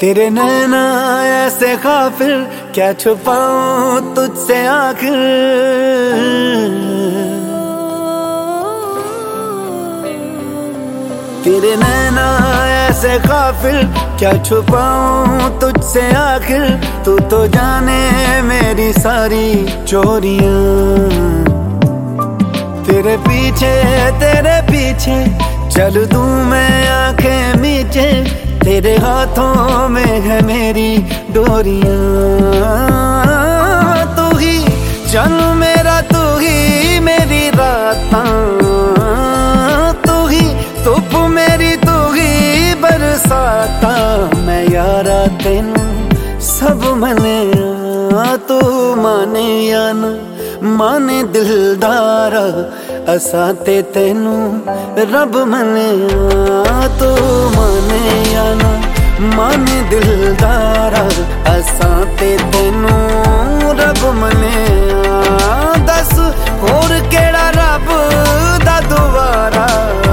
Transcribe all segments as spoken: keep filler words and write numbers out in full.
तेरे नैना ऐसे काफिर, क्या छुपाऊं तुझसे आखिर। तेरे नैना ऐसे काफिर, क्या छुपाऊं तुझसे आखिर। तू तो जाने मेरी सारी चोरियां। तेरे पीछे तेरे पीछे चल दूं मैं आंखें मीचे। तेरे हाथों में है मेरी डोरियां। तू ही चल मेरा, तू ही मेरी रातां। तू ही धुप मेरी, तू ही बरसाता। मैं यारा तेनू सब मने, तू माने या ना माने दिलदारा। असां ते तेनू रब मने, तू माने या ना माने दिलदारा। असां ते तेनू रब मने। दस होर केड़ा रब दा दुआरा।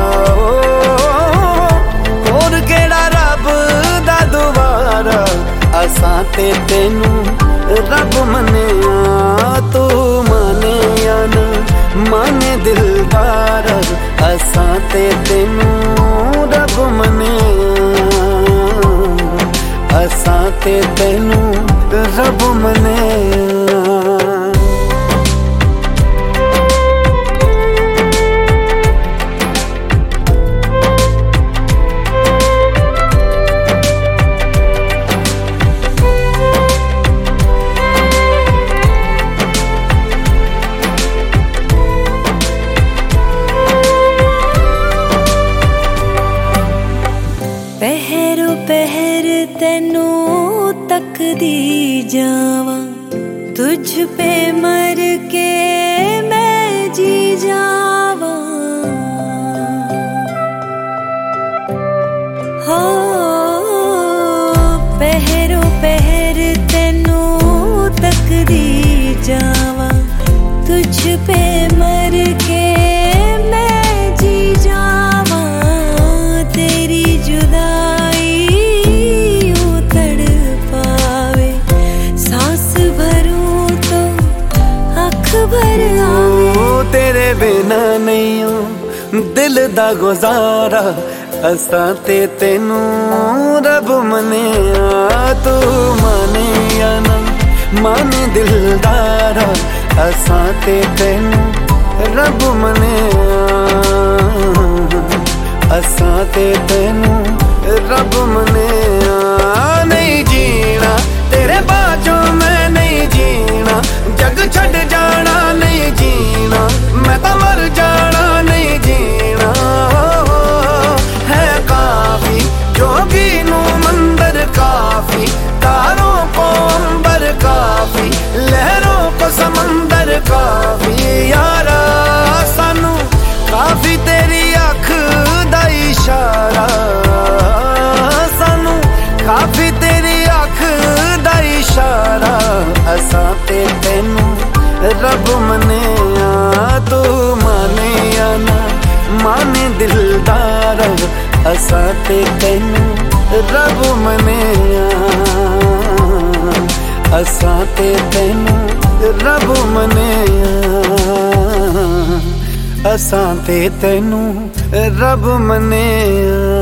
होर केड़ा रब दा दुआरा। असां ते तेनू रब मने, तू माने या ना माने दिलदारा। असां ते तेनू रब मने, असां ते तेनू रब मने। पहरो पहर तेनू तकदी जावां। तुझ पे मर के मैं जी जावां। हो पहरो पहर तेनू तकदी जावां। तुझ पे मर के मैं जी जावां। तेरी जुदाई यूं तड़पावे, सांस भरूं तो अख भर आवे। तेरे बिना नहीं हूं दिल दा गुजारा। असां ते तेनू रब मने, तू माने या ना माने दिलदारा। असां ते तेनू रब मने, असां ते तेनू रब मने। नहीं जीना तेरे बाजों मैं नहीं जीना। जग छड़ जाना नहीं जीना। मैं तो मर जाना नहीं जीना। है काफी जोगी नू मंदिर काफी। तारों को अंबर काफी, लहरों को समंदर काफी। यारा सानू काफी तेरी अख दा इशारा। सानू काफी तेरी अख दा इशारा। असां ते तेनू रब मने, तू माने या ना माने दिलदारा। असां ते तेनू रब मने, असां ते तेनू रब मने। असां ते तेनू रब मने।